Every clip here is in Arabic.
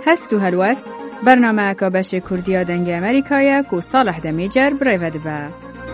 هست و هلوست برنامه که بش کردیا دنگ امریکایی که صالح دمیجر برایود با.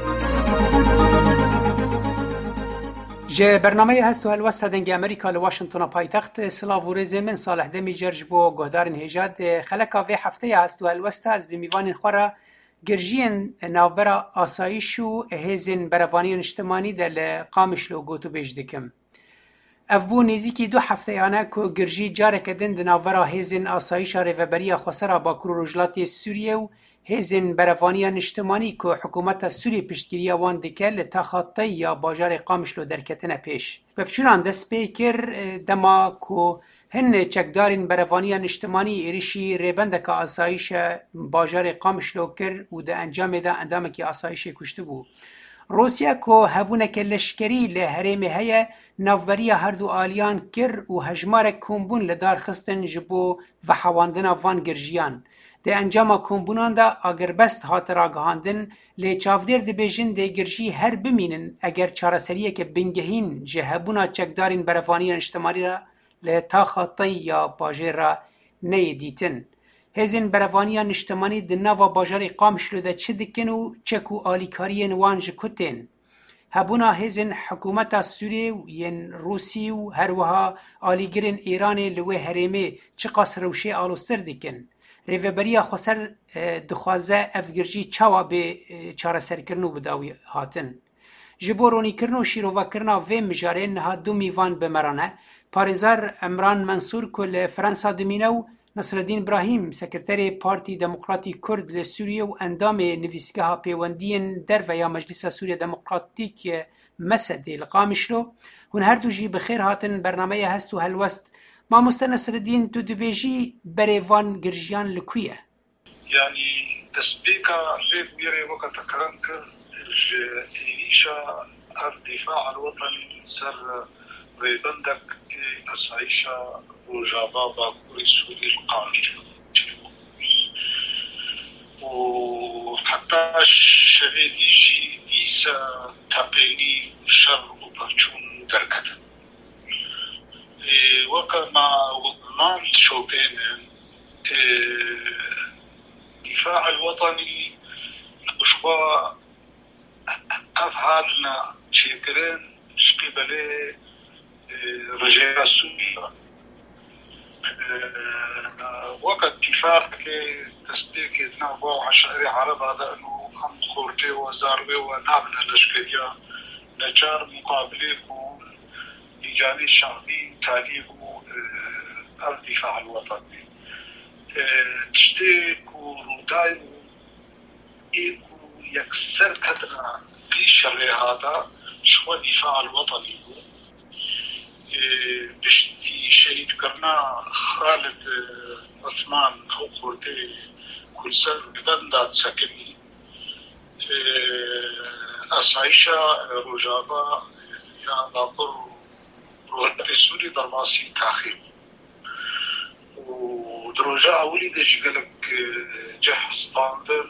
جه برنامه هست و هلوست دنگ امریکا لواشنطن پایتخت سلاوورزی من صالح دمیجر جبو گهدارن هجاد خلقا و هفته هست و هلوست از بمیوان خورا گرژین ناورا آسایش و هزین بروانی اجتماعی دل قامشلو گوتو بیج دکم. افبو نزیکی 2 هفته آنه که گرژی جاره کدن دناورا هزین آسایش ریوبری خسرا با کرورجلات سوریه و هزین بروانی اجتماعی که حکومت سوریه پشتگیری وان دکه لتخطی یا باجار قامشلو درکتنه پیش. بفچونان دست پیکر دما که هن چکدارین بروانی اجتماعی ایرشی ریبنده که آسایش باجار قامشلو کر و ده انجام ده اندامه که آسایش کشته بود. روسیا که هبونه که لشکری لحرمه های نووری هر دو آلیان کر و هجمار کمبون لدار خستن جبو و حواندن وان گرژیان. ده انجام کمبونان ده اگر بست هات راگهاندن لی چافدر ده بیجن ده گرژی هر بمینن اگر چارسریه که بنگهین جهبونا چکدارین بروانی اجتماعی را لی تا خطی یا باجر را نیدیتن. هزین بروانی اجتماعی ده نوا باجر قامشلو ده چه دکن و چکو آلیکاری وان جکتن. هبونا هزین حکومت سوریه و ین روسی و هر وها آلیگرین ایران لوی هرمه چه قصر روشه آلوستر دکن. ریوبری خسر دخوازه افگرجی چاوا به چاره سرکرنو بداوی هاتن. جبورونی کرنو شیرووا کرنا و مجارین ها دو میوان بمرانه. پارزار امران منصور کل فرانسا دمینو نصرالدین ابراهیم سکرتری پارتی دموکراتی کرد لسوریه و اندام نویسگاه پیوندین در و یا مجلس سوریه دموکراتیک مسد القامشلو هون هر دو جی بخیر هاتن برنامه هست و هلوست ما نصرالدین تو دبیجی بریوان گرژیان لکویه يعني تسبيكا غير ميري وقت كرنك إيشا الدفاع الوطني سر ريبندك أسعيشا وجابا باكوري سوري القامج وحتى الشبيدي جي ديسا تقيني شر وبرشون دركتا وكما وضمان شوبين الدفاع الوطني وشبا أفعالنا شكرين شقبلي رجاء سوريا وقت اتفاق تصديق نابو عشائري عرب هذا أنه هم خورتي وزاروي ونابنا لشكريا نجار مقابلي لجاني الشعبي تاليب الدفاع الوطني تشتيك وروداي إيكو يكسر كدنا في شر هذا شو الدفاع الوطني بشتي شهيد كرنا خالد عثمان أو خورتي كل سنة بدندات سكني أسعيشة رجابة يا باقر روحتي سوري درماسي تاخير ودروجة أولي ديش قلق جه ستاندر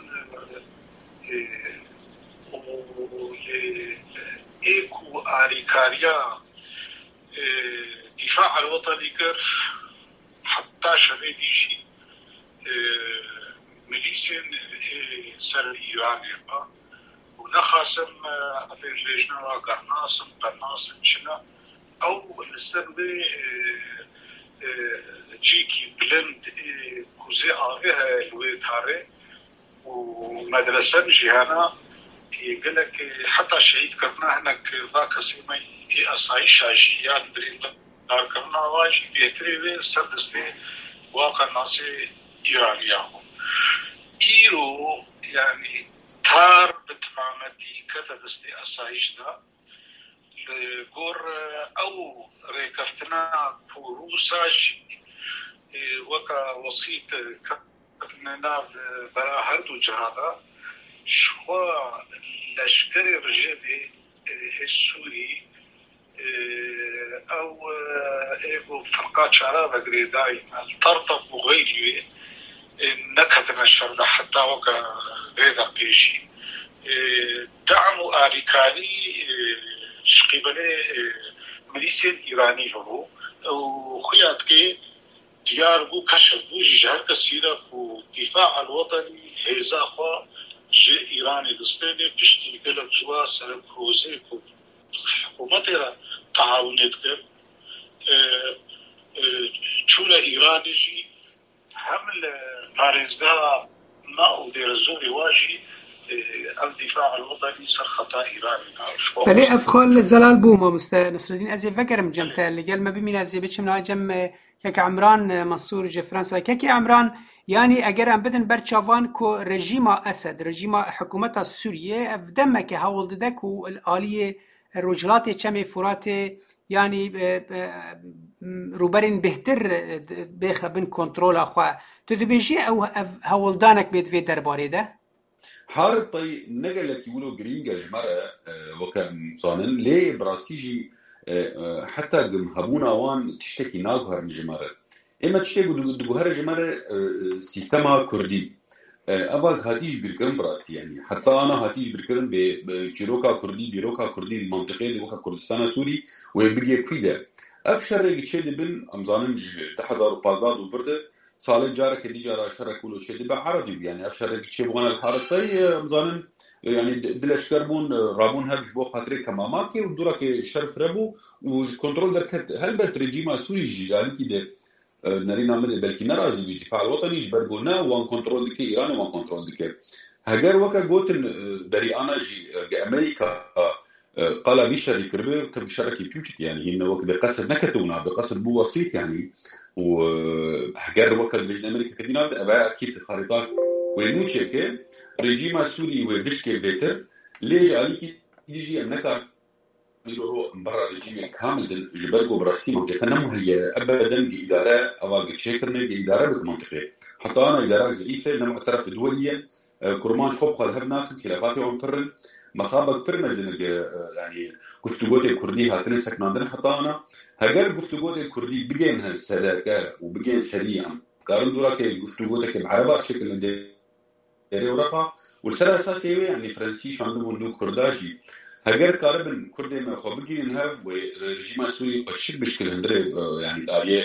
إيكو آريكاريا دفاع الوطني كر حتى شبيديشي ميليسين سر إيران يبقى ونخاسم أفير ليجنا قرناسم شنا أو السربي جيكي بلند كوزي آغيها الويتاري ومدرسة جهانا يقولك حتى شهيد كرنا هناك ذاك سيمي أصعيش عجيان برين دار كرنا واجي بيهتري وي سردستي واقع ناسي إيرانياهم إيرو يعني تار بتمامتي كتدستي أصعيش دا لغور أو ريكفتنا بوروساج وكا وسيط كتننا برا هردو جهادا شخوا لشكري رجالي السوري أو إيجو فرقات شعراء بقري دايما ترتب وغيري نكتنا الشرطة حتى وكا بيضا بيشي دعموا آريكاني شقيبالي ميليسيا إيراني له وخيات كي ديار بو كشف بو جهر كثيرة والدفاع الوطني هيزا خوا جي إيراني دستاني بشتي قلب جوا سرب روزي حكومتها تعاونت كر چولا إيراني جي حمل بارزدا ما ودير الزوري واجي الدفاع الوطني سر خطا إيراني. تلي أفخال زلال بو ما نصر الدين أزي فكرم جمتا اللي قال ما بمين أزي بيتشم نا جم كك عمران منصور جي فرنسا كك عمران يعني أجر أم بدن برشافان كو رجيما أسد رجيما حكومة سوريا أفدمك هول ددك والآلية الرجلات كم فرات يعني روبرين بهتر بيخ بن كنترول أخوا تدبيجي أو هول دانك بيد في درباري ده حارطي نقلك يقولوا جرينجا جمرة وكان صانن ليه براستيجي حتى هبونا وان تشتكي ناقهر جمرة اما تشتكي دقهر جمرة سيستما كردي أبغى هاتيج بيركرم براستي يعني حتى أنا هاتيج بيركرم بشيروكا كردي بيروكا كردي المنطقة اللي وكا كردستان سوري ويبقى كويدا أفشر يتشد بن أمزانن تحذر وبازداد وبرده سال جارة كدي جارة شرك ولو شيء ده عربي يعني أفشر يتشد بغنا الحارتي أمزانن يعني بلاش كربون رابون هبش بو خاطري كماماكي ودورا كشرف ربو وكنترول دركت هل بترجيما سوري جالي كده نرينا من بلكي نرازي بالدفاع الوطني جبرقونا وان كنترول دكي إيران وان كنترول دكي هجر وكا قوتن دري أنا جي أمريكا قال بيشاري كربي تبشاركي بيوشت يعني إنه وقت بقصد نكتونا بقصد بو وسيط يعني وهجر وكا بيجن أمريكا كدينا أبا أكيد الخريطات وينوشي كي رجيما سوري وبشكي بيتر ليش عليكي يجي أمريكا يروح برا رجيم كامل جبرقو براسي ممكن هي ابدا باداره اواقع شكرنا باداره بالمنطقه حتى انا اداره ضعيفه انما معترف دوليا كرمان خوب خل هبناك خلافات يوم ترن مخابط ترمز يعني قفتوغوت الكردي هاتن سكناندن حتى انا هاجر قفتوغوت الكردي بجين سلاكه وبجين سريعا قالوا دوراك قفتوغوتك العربه بشكل ديري ورقه والسنه اساسيه يعني فرنسي عندهم ندو كرداجي هاجر كاربن كردي ما خو بجين هاف ورجيم سوري قشك بشكل هندري يعني الآلية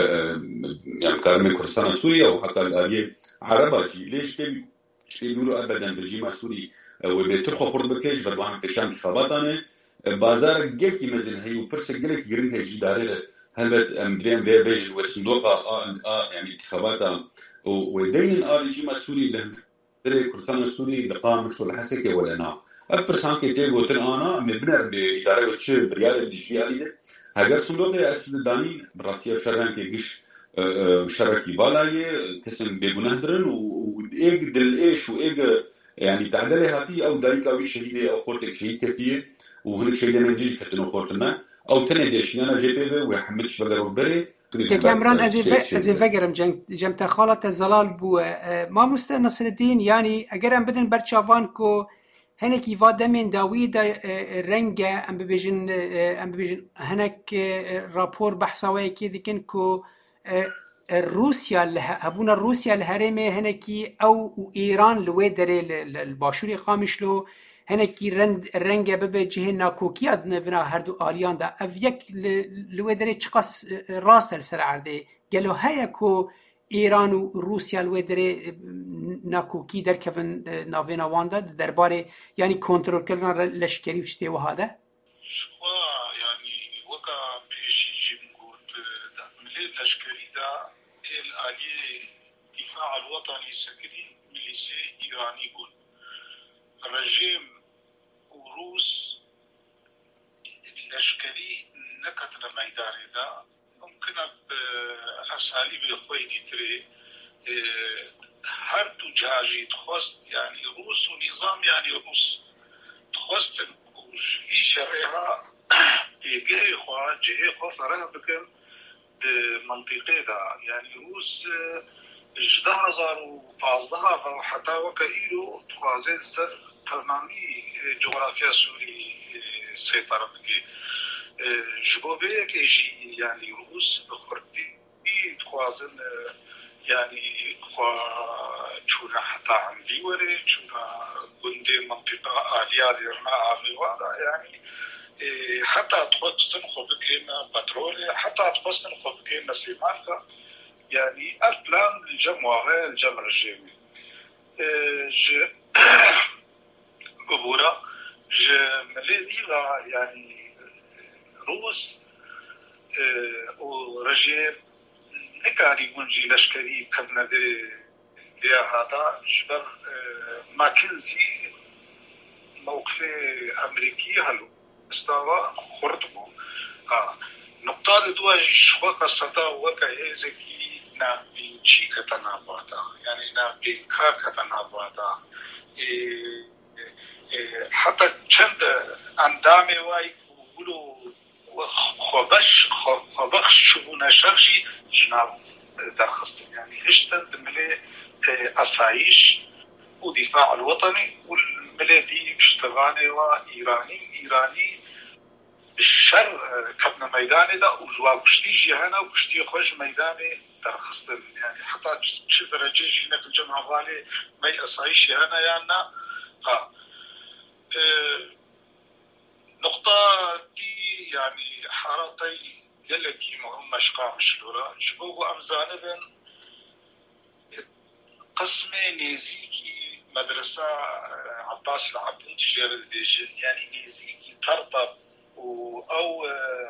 يعني كاربن كردستان سوريا وحتى الآلية عرباجي ليش كم يقولوا ابدا رجيم سوري وبيترخوا قرب بكيش برضوهم بشام انتخاباتنا بازار جيكي مثلا هي وفرس جلك يرينها جداره هلبت مدريم في بيج والصندوق يعني انتخاباتها ودين رجيم سوري له كردستان السوري لقام مش ولا حسكه ولا انا أفرسان كتير قلت أنا مبنر بإدارة وتش بريادة الدجلية عليه هاجر صندوق أسد داني براسية شرعاً كيجش شركي بالاية كسم بيجونهدرن وإيج دل إيش وإيج يعني تعدله هاتي أو ذلك أو شهيدة أو خورتك شهيد كتير وهناك شهيدة من ديج كتنو خورتنا أو تنديش أنا جبهة ويحمد شبكة وبري كامران أزي فجرم جمت خالة الزلال بو ما نصر الدين يعني أجرم بدن برشافان كو هناك يفاد من داوود رنجة أم بيجن هناك رابور بحثاوي كذا كنكو روسيا هبونا روسيا الهرمة هناكي أو إيران لويدري الباشوري قامش له هناكي رنجة ببجه ناكوكي أدنى هردو آليان دا أفيك لويدري تشقص راس السرعة ده قالوا هيكو ایران و روسیا الودره ناکوکی در کفن ناوینا واندا درباره یعنی کنترل کردن لشکری وشته و هذا يعني وكا بيجي جمهور ملي لشكري دا الآلية دفاع الوطني سكري ميليسي إيراني بول الرجيم وروس لشكري نكتنا ميداني دا ممكن بأساليب الخويدي تري هر تجاجي تخص يعني روس ونظام يعني روس تخص وجي شرعها يجي خوا جي خوا فرها بكم منطقة دا يعني روس جده هزار وفازدها وحتى وكايلو تخازين سر تمامي جغرافيا سوري سيطرة بكي جبوبية كيجي يعني روس بخردي تخازن يعني چونا حتى عندي وري چونا بندي منطقة آلية ديرنا آغيوانا يعني حتى تخصن خبكين بترول حتى تخصن خبكين سيمانكا يعني البلان الجمع الجمع الجيمي بورا مليدي يعني روس ورجيم نكاري منجي لشكري كبنا دي هذا جبر ماكنزي موقف أمريكي هلو استوى خرطبو نقطة دواء شوكا صدا وكهيزكي نابين شي كتناباتا يعني نابين كا كتناباتا حتى چند اندامه وای ولو خبخش شبونه شرشي جناب درخست يعني هشتن دملي أسايش ودفاع الوطني والملادي باشتغاني وإيراني بالشر كبنا ميداني دا وجواب كشتي جهانا وكشتي خوش ميداني درخستن يعني حتى شي درجة هنا في الجمعة غالي مي أسايش جهانا يعني نقطة دي يعني حارتي يلكي مهمة شقام شلورا جبوه أمزانبن قسم نيزيكي مدرسة عباس العبد انتجار الديجن يعني نيزيكي ترطب أو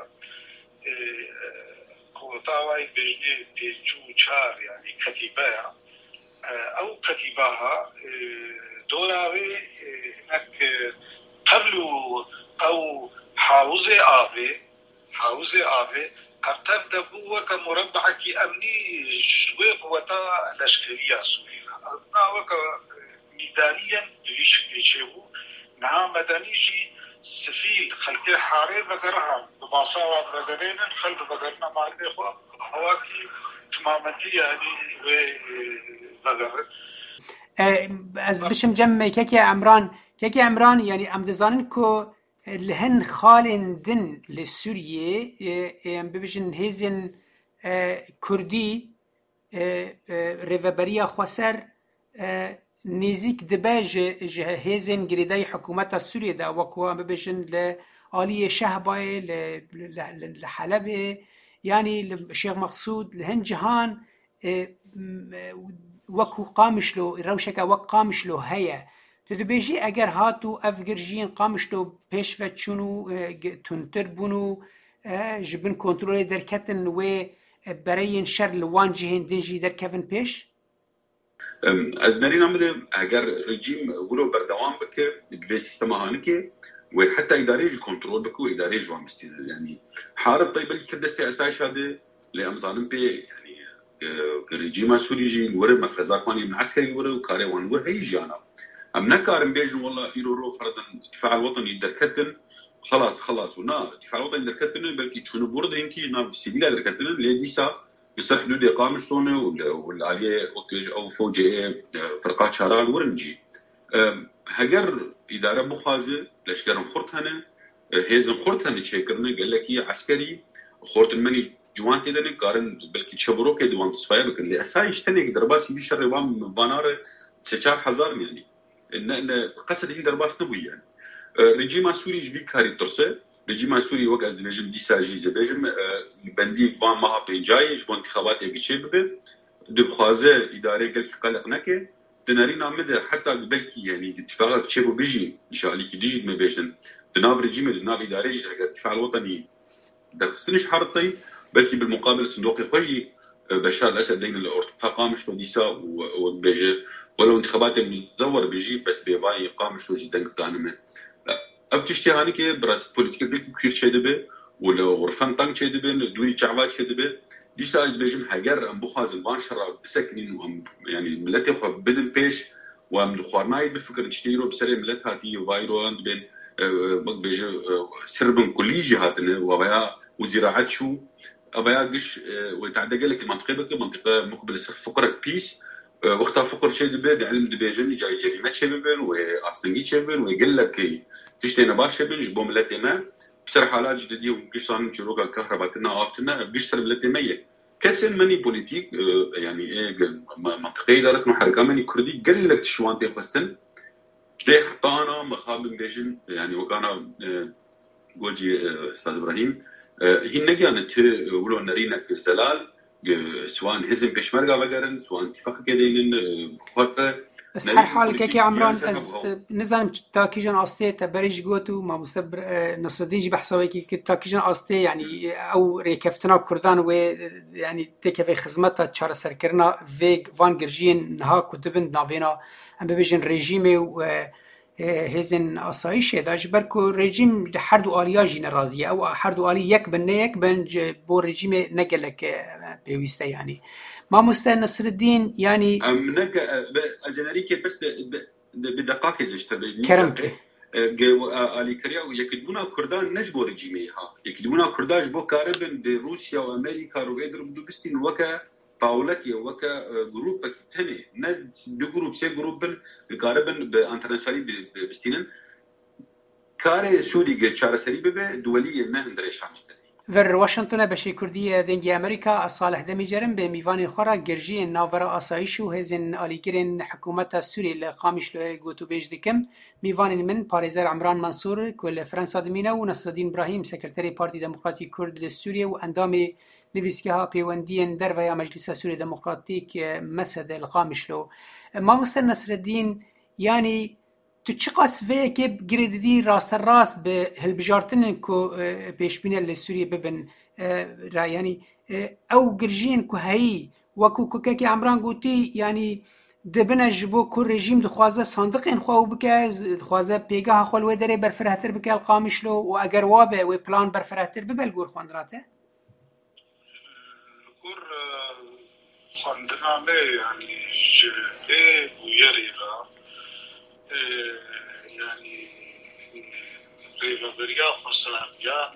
كوتاواي بجني ديجو چار يعني كتيباها أو كتيباها دولاوي هناك قبلوا أو حاوزة آفي قرطب دبوة كمربعة كي أمني شوي قوتا لشكرية سوريا أبنا وكا ميدانيا ليشيبو نعم مدنيجي سفيل خلقي حاري بقرها بمصاوات بقرين خلق بقرنا مع الإخوة هواكي تمامتي يعني بقر از بشم جمع كيكي عمران يعني ام دزانن كو لهن خالن دن لسوريا ببجن هزن كردي ريفابريا خوسر نزيك دباج هزن جريداي حكومة سوريا دا وكو ببجن لآلية شهباي لحلب يعني الشيخ مقصود لهن جهان وكو قامشلو روشكا وك قامشلو هيا تدبيجي اگر هاتو افگرجين قامشلو پیشفت چونو تنتر بونو جبن کنترول درکتن و برای شر لوان جهن دنجي درکفن پیش از نرين عمله اگر رجيم ولو بردوام بك دبي سيستم هانكي وحتى اداري كنترول بك واداري جوان مستي يعني حارب طيب اللي كدستي اساس هذا لامزان بي يعني الرجيم السوري ورا مفرزاكواني من عسكري ورا وكاريوان ورا هي جانا ام نكارم بيجن والله يرو فرضا الدفاع الوطني دركتن خلاص ونا الدفاع الوطني دركتن بلكي شنو برد يمكن جنا في سبيل دركتن اللي ديسا يصح حدود اقامه شلونه والعاليه اوتيج او فوجئه فرقات شارال ورنجي هجر اداره بخازه لشكرم خرطهنه هيزن خرطهنه شكرنا قال لك هي عسكري خرط المني جوان تدني قارن بلكي تشبرو كدوان تصفايا بك اللي اسايش تني درباسي بشر وام باناره 4000 يعني ان قصد هي درباس نبوي يعني رجيم سوري جبي كاري ترسه رجيم سوري وقت ديجن ديساجي زبجم بندي فان ما بيجاي جو انتخابات بيشبه دبخازه اداري قال قلق نكه دناري نامده حتى بلكي يعني اتفاقات تشبو بيجي ان شاء الله كديجد ما بيجن دناف رجيم الناف اداري الدفاع الوطني دخسنش حرطي بلكي بالمقابل صندوق الخوجي بشار الاسد لين الارتقاء قامش وديسا وبيجي ولو انتخابات مزور بيجي بس بيباي قامش جدا قطعنا افتشتي هانيك براس بوليتيكا كثير شدبه ولا غرفان طنق شدبه دوري شعبات شدبه ديسا بيجم حجر ام بخازن بانشر بسكنين وام يعني ملتي خو بدن بيش وام خوارناي بفكر تشتيرو بسري ملت هاتي فايرو بين بيجي سربن كل جهاتنا وبيا وزراعات شو ابيا قش وتعدق لك منطقه مقبل صرف فقره بيس وقتها فقر شيء دبي علم دبي جني جاي جريمه شبابن واصلي شبابن ويقول لك تشتينا باش شبن جبوا ملتنا بصراحه حالات جديده وقش صار جروقه كهرباتنا افتنا قش صار ملتميه كسن ماني بوليتيك يعني منطقه اداره محركه ماني كردي قال لك شوان تخستن ليه حتى انا مخابن بيجن يعني وكان قولجي استاذ ابراهيم هي نجانت ولو نرينك زلال سواء حزب پشمرگا بگرن سواء اتفاق کدین خود بس هر حال که عمران از نظام تاکیجان آسته تبریج گوتو ما مستبر نصرالدین جی بحثه که تاکیجان آسته يعني او ریکفتنا کردان و يعني تکفی خدمت چهار سرکرنا ویگ وان گرجین نها کتبند ناوینا ام ببیجن رژیم و هزن آسایش داش برکو رژیم هر دو آلیا جین رازیه او هر دو آلی یک بن یک بنج بو رژیم نگلک پیوسته يعني ما مستن نصر الدين يعني منك أجنريك بس بدقائق زشتبه كرمك آلی کریا و یکدونا کردان نجبو رژیمها یکدونا کرداش بو کاربن به روسیا و امریکا رو ادر بدو بستین وکا طاولتي وكا جروب تاني ند دو جروب سي جروبن كاربن بانترناسيونالي بستينن كاري سوري جشار سري به دوليه نه اندريش عملت ور واشنطن بشي كرديه دنجي امريكا الصالح دميجرن بميوان خورا جرجي ناورا اسايش و هزن اليگرن حكومه سوري لقامش له گوتو بيج دكم ميوان من باريزر عمران منصور كل فرنسا دمينا و نصر الدين ابراهيم سكرتري بارتي ديمقراطي كرد لسوريا و اندامي نویسکه‌ها پیوندین در و یا مجلس سوری دموکراتیک مسد القامش له ما مستر نصر الدین يعني تو چه قصوه که گریدی راست راست به هلبجارتن کو پیشبینه لسوریه ببن را يعني او گرجین کو هی وکو که عمران گوتی يعني دبنا جبو کو رژیم دخوازه صندوق ان خو بک دخوازه پیگاه خپل و درې برفرهتر بک القامش له او اگر وابه و پلان برفرهتر ببل ګور خواندراته خواندنامه يعني جلده ويريلا يعني ريلا بريا خسرانيان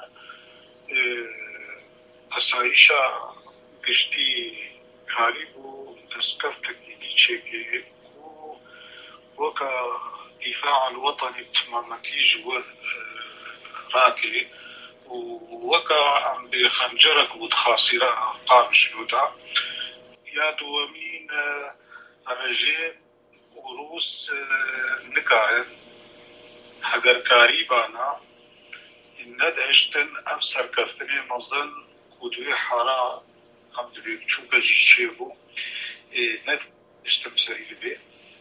اسايشا گشتي كاريبو تسكرتكي ديچه وكا دفاع الوطني بتمامتي جوه راكي وكا عم بخنجرك وتخاصيرا قامش لودا يا دوامين رجيم وروس نكاين حقر كاريبانا الند اشتن ام سركفتني مظن كودوي حارا عم دبيك شوكا جيشيبو ند استمسري لبي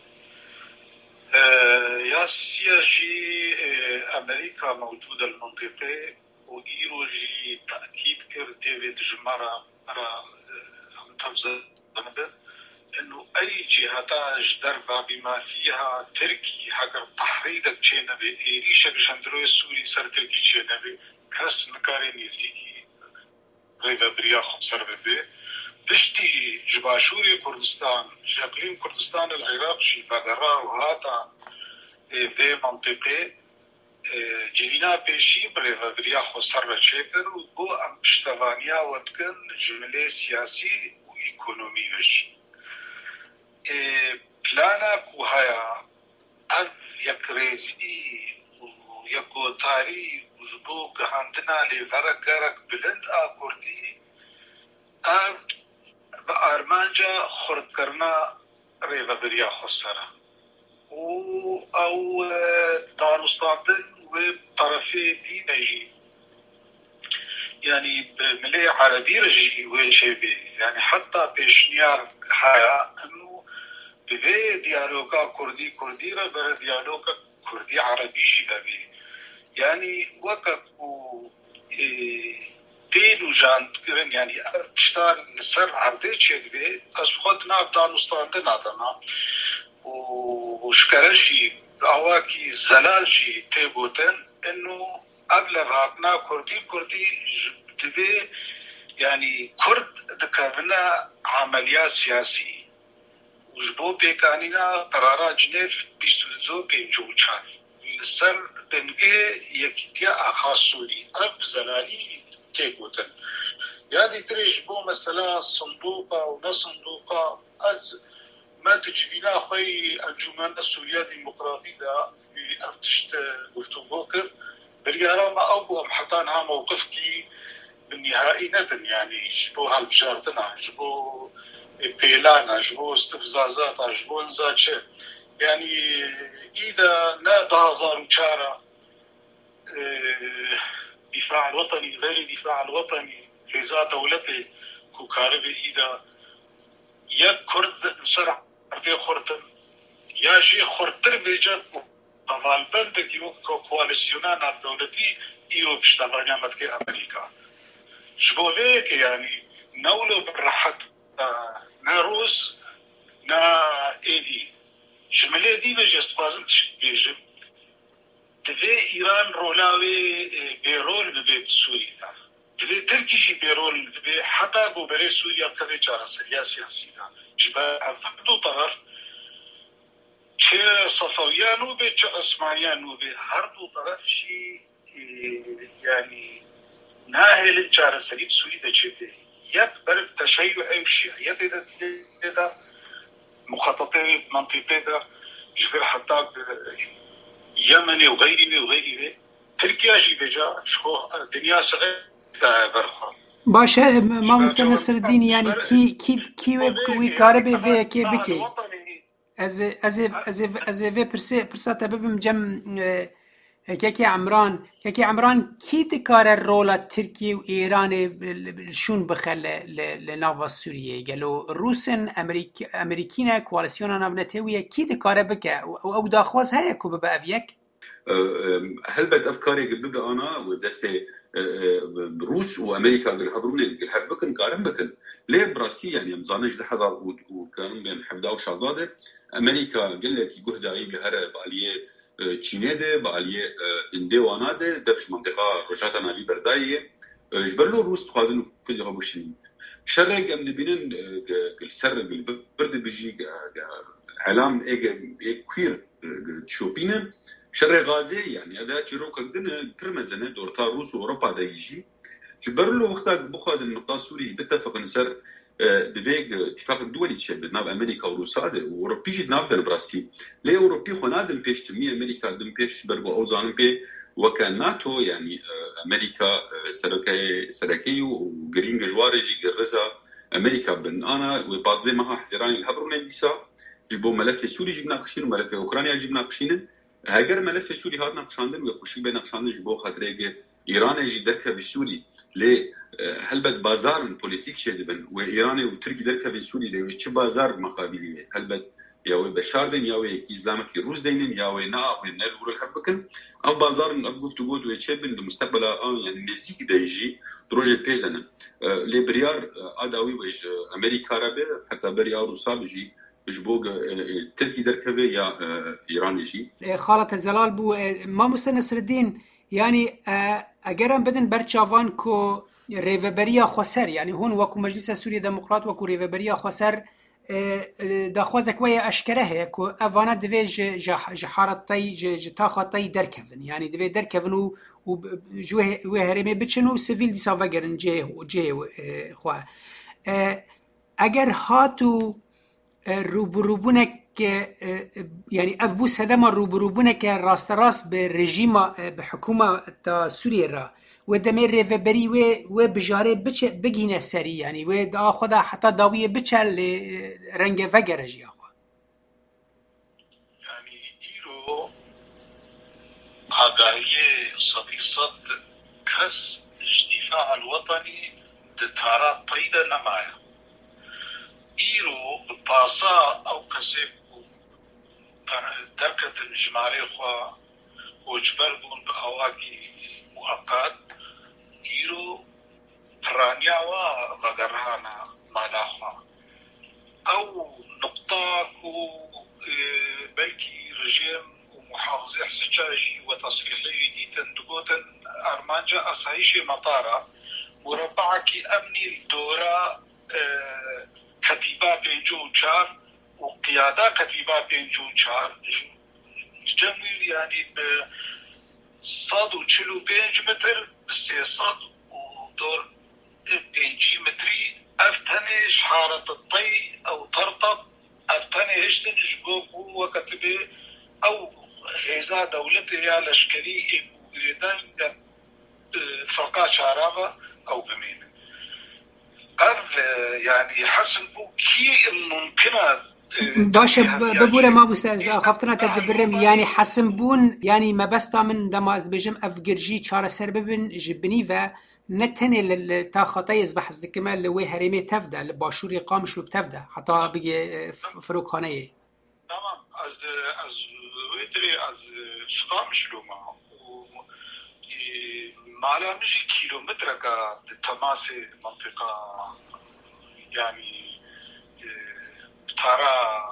يا سياجي امريكا موجودة المنطقة وإيروجي تأكيد كر ديفيد جمارة عم تفضل إنه أي جهتاج دربة بما فيها تركي حقر تحريدك جنبي إيريشة بجندروي السوري سر تركي جنبي كس نكاري نيزيكي غيبا بريا خمسر ببي بشتي جباشوري كردستان جاقليم كردستان العراق جي بقرا وهاتا في منطقة جينا بيشي بريا خسر شكر وبو ام بشتغانيا وتكن جملة سياسي وايكونومي وش بلانا كوهايا اف يكريزي ويكو تاري وزبو كهاندنا لفرقارك بلند آكوردي اف بأرمانجا خرد کرنا ريغا بريا خسره او دانستاندن وطرفي دينجي يعني بملي عربي رجي وشيبي يعني حتى بيشنيار حياة انه بفي ديالوغا كردي ربر ديالوغا كردي عربي جيبابي يعني وكاكو دينو جان تكرن يعني اشتار نسر عرضي تشيبي از خودنا دانستاندن آدما وشكرجي اواكي زلالجي تيبوتن انه قبل راتنا كردي تبي يعني كرد دكابنا عمليات سياسي وجبو بيكانينا قرارات جنيف بيستوزو بينجوچان سر دنگه يكتيا خاصولي اب زلالي تيبوتن يعني تريج بو مثلا صندوقه ونصندوقه از ما تجيبنا اخوي الجمهورية السورية الديمقراطية بأفتشت قلتو بوكر باليارا ما أبو أمحطانها موقفكي بالنهائي ندن يعني جبو هالبجارتنا جبو بيلانا جبو استفزازات جبو انزاجة يعني إذا نادى هزار وشارة دفاع الوطني غير دفاع الوطني في ذات دولته كوكارب إذا يا كرد نصر عربي خورتن يا شيء خورتر بيجا طالبان دكيو كواليسيونان الدولتي إيرو بشتغل مدك أمريكا شبوليك يعني نولو بالراحة نا روس نا إيدي جملة دي بجست فازم تشبيجم تبي إيران رولاوي بيرول ببيت سوريا تبي تركيشي بيرول تبي حتى ببري سوريا كذا جارة سياسي جبا أفضل طرف كه صفويانو به كه عثمانيانو به هر دو طرف شي يعني ناهل جارة سوريا ده چه ده یک برف تشيع وشيعية ده مخططات منطقة ده جبر حتى يمني وغيره تركيا جي بجا شو الدنيا سعيدة برخا باشه ما مستر نصر الدين يعني كي وي كاربي في كي بكي از في برسا تبم جم كي عمران كي تكار رولا تركيا وإيران شون بخل لناف سوريا قالوا روسن أمريكينا كواليسيونا نافنتوية كي تكار بك أو داخواز هيا كوب بأفيك هل بد أفكاري قد أنا ودستي روس وأمريكا اللي حضروني اللي حبكن كارم بكن ليه براستي يعني مزانج لحظة وكانوا بين حمدا وشعزادة أمريكا قال لك يجهد عيب هرب عليه چینه باليه اندوانا ده دبش منطقه روجاتنا لي بردايه جبلو روس تخازن فيها بوشين شرق ام نبينن السر بالبرد بيجي علام اي كوير تشوبينن شرق غازي يعني هذا جرو كدن كرمزنه دورتا روس واوروبا ده يجي جبرلو وقتها بخاز النقطه السوري بتفق نسر بفيج اتفاق الدولي تشبه ناب امريكا وروسيا واوروبي جد ناب براستي لي اوروبي خنادم بيش تمي امريكا دم بيش بربو اوزان بي وكان ناتو يعني امريكا سركي وجرين جوارجي جرزا امريكا بن انا وبازدي ما حزيراني الهبرون ديسا جبو ملف سوري جبنا قشين وملف اوكرانيا جبنا قشين هاجر ملف سوري هاتنا قشاندن وخشي بين قشاندن جبو خاطريجه ايران يجي دركه بالسوري ليه هل بد بازار بوليتيك شدبن وإيراني وتركي دركه بالسوري ليه وش بازار مقابلي هل بد ياوي بشاردن ياوي إسلامك روس دينن ياوي نا ونلور الحبكن أو بازار أقف تقول ويشبن المستقبل يعني نزيك دايجي دروجة بيجنا لبريار أداوي وج أمريكا ربه حتى بريار وصابجي جبوق تركي دركه يا إيران يجي خالة الزلال بو ما مستنصر الدين يعني اگرم بدن برچاوان کو ریوبریا خسر يعني هون وكو مجلس سوريا ديمقراط وكو ریوبریا خسر داخوازك ويا اشكره كو افانا دفي جحارتي جتاخطي دركفن يعني دفي دركفن وجوه وهرمي بتشنو سيفيل دي سافاجرن جي خوا اگر هاتو روبروبونك يعني أفبو سدما روبروبونك راست برجيم بحكومة سوريا را ودمير ريفبري وبجاري بجينا سري يعني ودا خدا حتى داوية بتشل رنج فجرجي أخو يعني إيرو عدالية صديقة كس الدفاع الوطني دتارات طيدة نمايا إيرو بطاسا أو كسب دركة الجماري خوا وجبربون بأواقي مؤقت إيرو برانيا وغرهانا مالاخوا أو نقطاكو بلكي رجيم ومحافظي حسجاجي وتصريحي دي تندقوتن أرمانجا أصايشي مطارة مربعكي أمني الدورة كتيبة بينجو شار وقيادة كتيبة بينجو شار جميل يعني بصاد وشلو بينج متر بسيصاد ودور بينجي متري أفتنش حارة الطي أو ترطب أفتنش تنجبوكو وكتبه أو غيزا دولتي يا لشكري إبوغيدان فرقات شعرابة أو بمين قرد يعني حسن بو كي الممكنة باشا ببورة ما بستاذ خفتنا تدبرم يعني حسن بون يعني ما بستا من دما از بجم افجرجي چاره سر ببن جبني و نتني تا خطاي يصبح الكمال لوي هرمي تفدا لباشوري قامش لو بتفدا حتى بيجي فروخانيه تمام از ويدري از شقامش لو ما معلا مجي كيلومتر كا تماس منطقه يعني ترى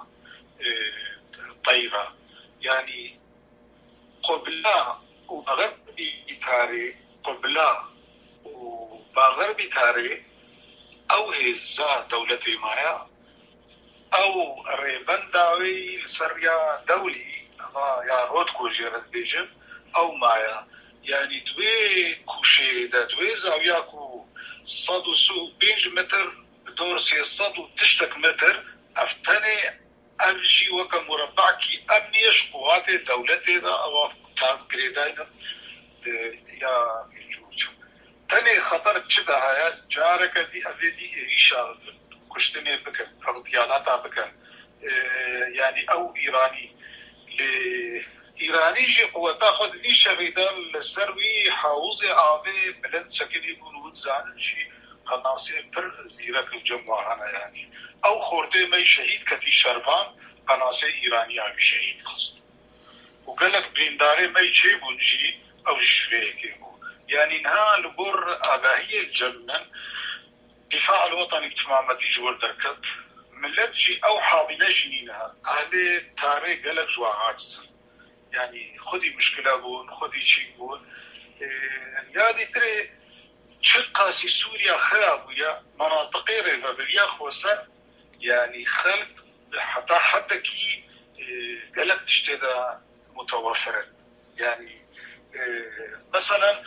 طيبه يعني قبلة وغربي تاري قبلة وغربي تاري او هزا دولتي مايا او ريبان داوي لسريا دولي يا رودكو جيرت بيجن او مايا يعني دوي كوشي دا دوي زاوياكو صادو سو بينج متر دور سي صادو تشتك متر افتني امشي وكا مربع كي امنيش قوات دولتي دا او تاب كريداينا يا الجوج تاني خطر تشبه هاي جارك دي افيدي ريشا كشتني بكن اغتيالاتا بكن يعني او ايراني ايراني جي قوة تاخد ليش غيدان للسروي حاوزي آوي بلند سكني بنود زانن شي قناصي پر زيرك الجمعة هنا يعني او خورده مي شهيد كتي شربان قناصي ايراني آوي شهيد قصد وقالك بينداري مي چه بنجي او شفيكي بو يعني انها لبور آباهية الجنن دفاع الوطني بتمامتي جور دركت ملت جي او حاضنة جنينها اهلي تاري قالك جوا عاجز يعني خدي مشكلة بون خدي شيء بون يادي تري شقاسي سوريا خرابويا مناطقي ريفابريا خوصا يعني خلق حتى كي قالك تشتدا متوفرا يعني مثلا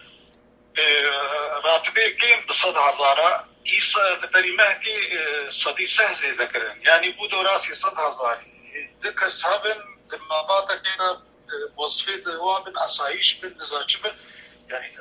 راتبه كيم بصد هزارة إيسا بري مهدي صدي سهزي ذكرن يعني بودو راسي 100,000 ذكر سابن لما باتا كده وصفي دوابن أسايش بن نزاجبن يعني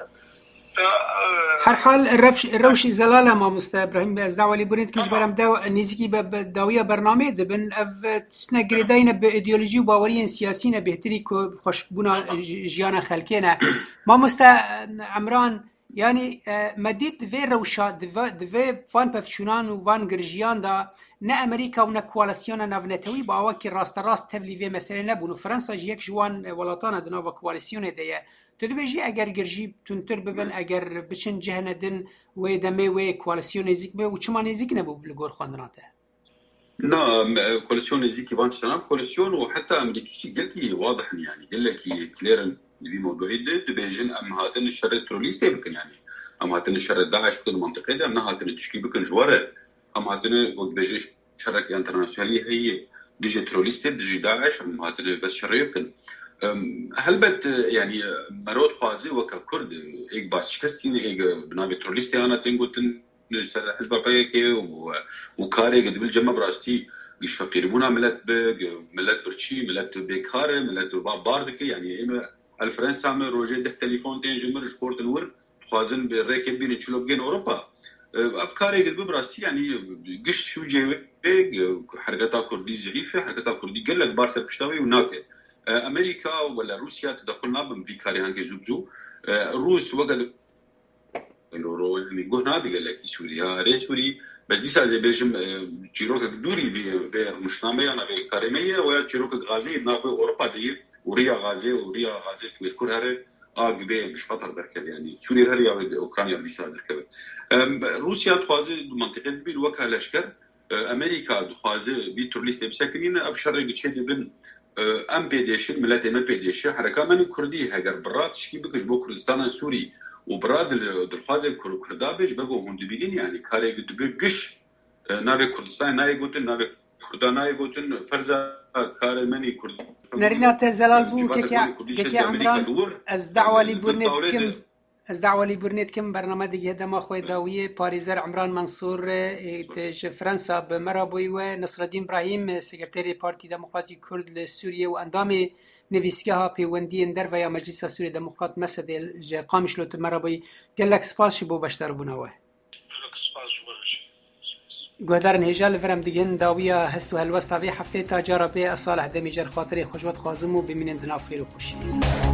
هر حال الروشي زلالة ما مستا إبراهيم بأزدعوا لي بريد كنش برام نزيكي بداوية برنامج دبن أف تسنا قريدين بإيديولوجي وباوريين سياسيين بهتري خوش بونا جيانا خلقينا ما مستا عمران يعني مديت في روشا دفي فان بفشونان وفان قرجيان دا نا أمريكا ونا كواليسيونا نافنتوي باوكي راست تفلي في مسألة نبون وفرنسا جيك جوان ولاتانا دناوا كواليسيونا ديا تدبيجي اگر گرجي تنتر ببن اگر بچن جهنه دن و دمه و کواليسيون نزيك به و چما نزيك نبو بالغور خواندناته لا كواليسيون نزيك بانشتنا كواليسيون وحتى امريكي قالكي واضح يعني قال لك كليرن في موضوع دبيجن ام هاتن الشر التروريست بكن يعني ام هاتن الشر داعش في المنطقه دي ام هاتن تشكي بكن جواره ام هاتن بيجي شركه انترناسيوناليه هي ديجي تروريست ديجي داعش ام هاتن بس شر يمكن هل بت يعني مرود خوازي وكا كرد ايك باش كستين ايك بنابي تروليستي انا تنقوتن حزب القيكي وكاري قد بالجمع براستي قش فقيربونا ملت برشي ملت بيكاري ملت باردكي يعني اما الفرنسا من روجي ده تليفون تين جمر شكورت الور خوازن بالريكب بين تشلوب جين اوروبا افكاري قد براستي يعني قش شو جاي حركتها كردي زعيفه حركتها كردي قال لك بارسا بشتاوي وناكي امريكا ولا روسيا تدخلنا بمفيكاري هانكي زوبزو الروس وقد الورو اللي قهنا دي قال لك سوريا ري سوري بس دي سازي بيجم جيروك دوري بي مشنامه انا بي كاريميه ويا جيروك غازي نابو اوروبا دي وريا غازي تذكر هره اغبي مش خطر دركب يعني سوريا هريا اوكرانيا بيسا دركب روسيا تخازي منطقه بي الوكاله لشكر امريكا تخازي بي تورليست بسكنين ابشر جيد بن ام بيديش ملت ام بيديش حركه من كردي هاجر برات شكي بكش بو كردستان سوري وبراد الخازن كردابش بقوا هندبيين يعني كاري بقش ناوي كردستان ناوي قوتن ناوي كردان ناوي قوتن فرزا كاري مني كرد نرينات زلال بو كي عمران از دعوة لبرنيت كم برنامج هذا ما خوي داوية باريزر عمران منصور فرنسا بمرابوي ونصر الدين إبراهيم سكرتيري بارتي ديمقراطي كرد لسوريا واندامي نویسگاه پیوندی اندر و یا مجلس سوری دموکرات مسد قامش لوت مرابوي قال لك سپاس بو بشتر بونوه گودرن هجال فرم دیگن داویه هستو هلوستا وی هفته تا جارا به صالح دمیجر خاطر خوشوت خازمو ببینن دنا خیر و خوشی